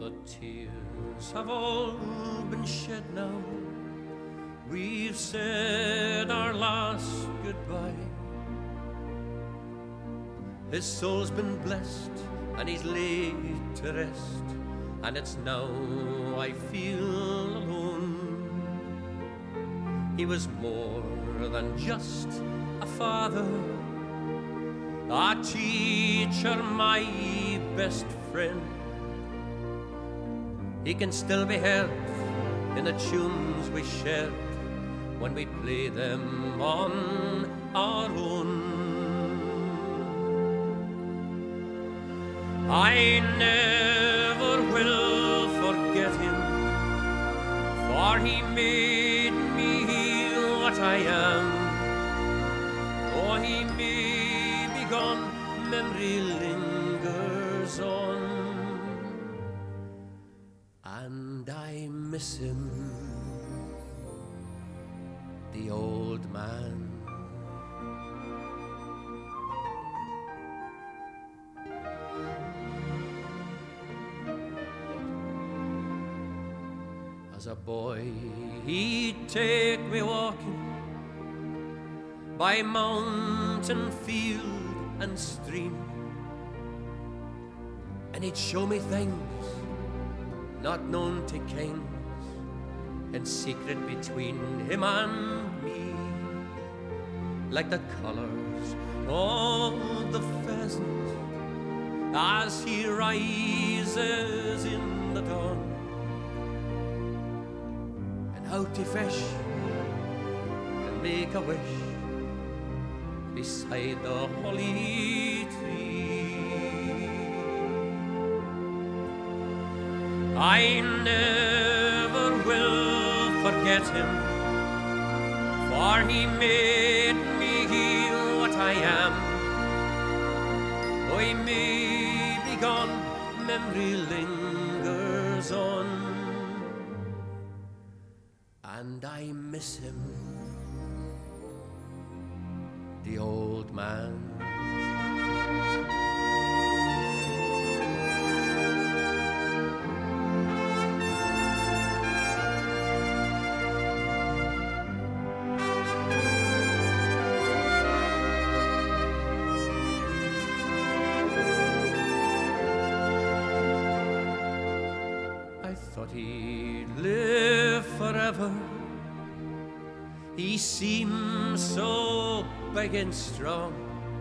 The tears have all been shed now. We've said our last goodbye. His soul's been blessed and he's laid to rest, and it's now I feel alone. He was more than just a father, a teacher, my best friend. He can still be heard in the tunes we shared when we play them on our own. I never will forget him, for he made me what I am. Though he may be gone, memory lingers on, and I miss him, the old man. As a boy, he'd take me walking by mountain, field and stream, and he'd show me things not known to kings, in secret between him and me, like the colours of the pheasant as he rises in the dawn, and how to fish and make a wish beside the holly tree. I never will forget him, for he made me what I am. Though he may be gone, memory lingers on, and I miss him, the old man. I thought he'd live forever. He seems so big and strong,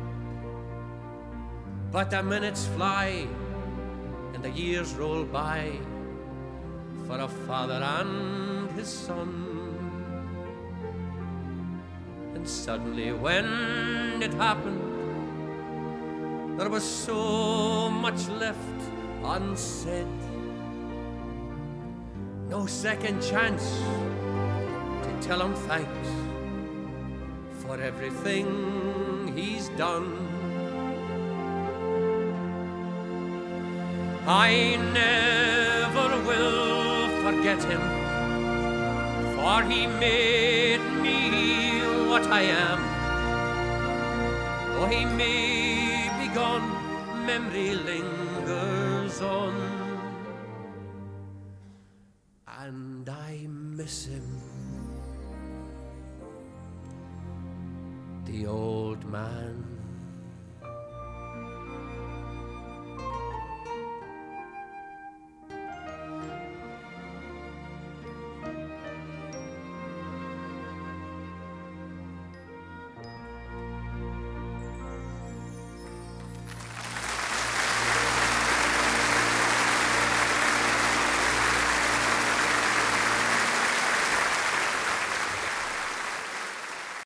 but the minutes fly and the years roll by for a father and his son. And suddenly when it happened, there was so much left unsaid. No second chance to tell him thanks for everything he's done. I never will forget him, for he made me what I am. Though he may be gone, memory lingers on, and I miss him, the old man.